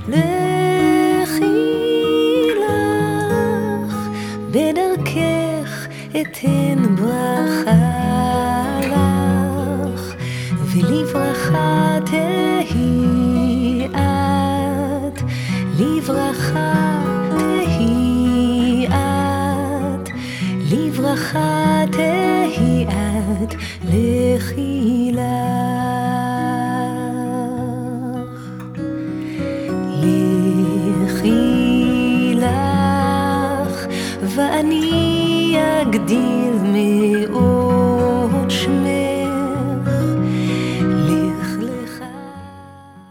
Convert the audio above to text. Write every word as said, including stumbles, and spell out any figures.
לכי לך בדרכך אתן ברכה לך, ולברכה תהי את, לברכה תהי את, לברכה תהי את, לכי לך. לכי לך ואני אגדיל מאוד